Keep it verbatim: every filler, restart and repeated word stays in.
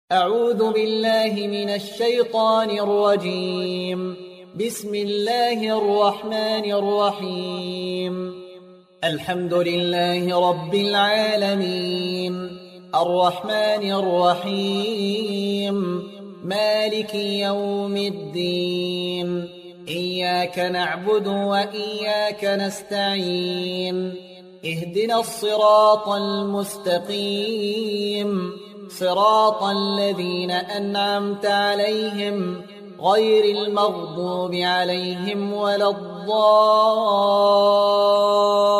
أعوذ بالله من الشيطان الرجيم. بسم الله الرحمن الرحيم. الحمد لله رب العالمين، الرحمن الرحيم، مالك يوم الدين، إياك نعبد وإياك نستعين، اهدنا الصراط المستقيم، صراط الذين أنعمت عليهم غير المغضوب عليهم ولا الضالين.